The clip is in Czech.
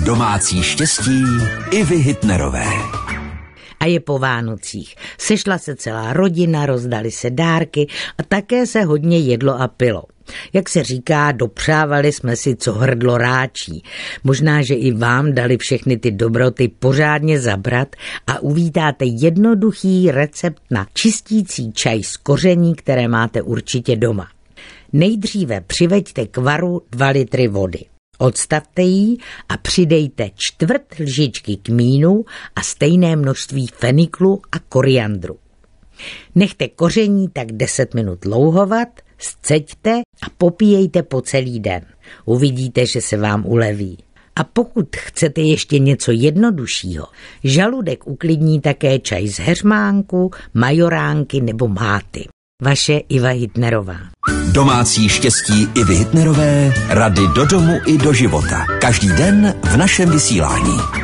Domácí štěstí Ivy Hitnerové. A je po Vánocích. Sešla se celá rodina, rozdali se dárky a také se hodně jedlo a pilo. Jak se říká, dopřávali jsme si, co hrdlo ráčí. Možná, že i vám dali všechny ty dobroty pořádně zabrat a uvítáte jednoduchý recept na čistící čaj z koření, které máte určitě doma. Nejdříve přiveďte k varu 2 litry vody. Odstavte ji a přidejte 1/4 lžičky kmínu a stejné množství feniklu a koriandru. Nechte koření tak 10 minut louhovat, sceďte a popíjejte po celý den. Uvidíte, že se vám uleví. A pokud chcete ještě něco jednoduššího, žaludek uklidní také čaj z heřmánku, majoránky nebo máty. Vaše Iva Hitnerová. Domácí štěstí Ivy Hitnerové, rady do domu i do života. Každý den v našem vysílání.